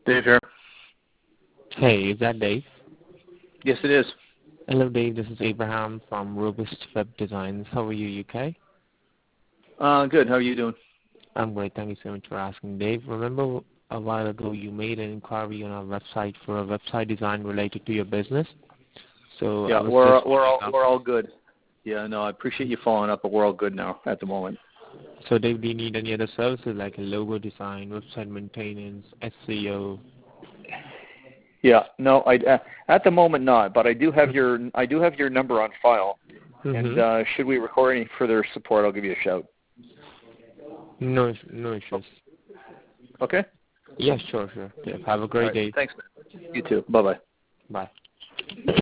Dave here. Hey, is that Dave? Yes, it is. Hello, Dave. This is Abraham from Robust Web Designs. How are you, UK? Good. How are you doing? I'm great. Thank you so much for asking, Dave. Remember a while ago you made an inquiry on our website for a website design related to your business? So Yeah, we're all good. Yeah, no, I appreciate you following up, but we're all good now at the moment. So, Dave, do you need any other services like a logo design, website maintenance, SEO? Yeah, no, at the moment not, but I do have your number on file, and should we record any further support, I'll give you a shout. No issues. Okay. Yeah, sure. Dave, have a great day. Thanks, man. You too. Bye-bye. Bye.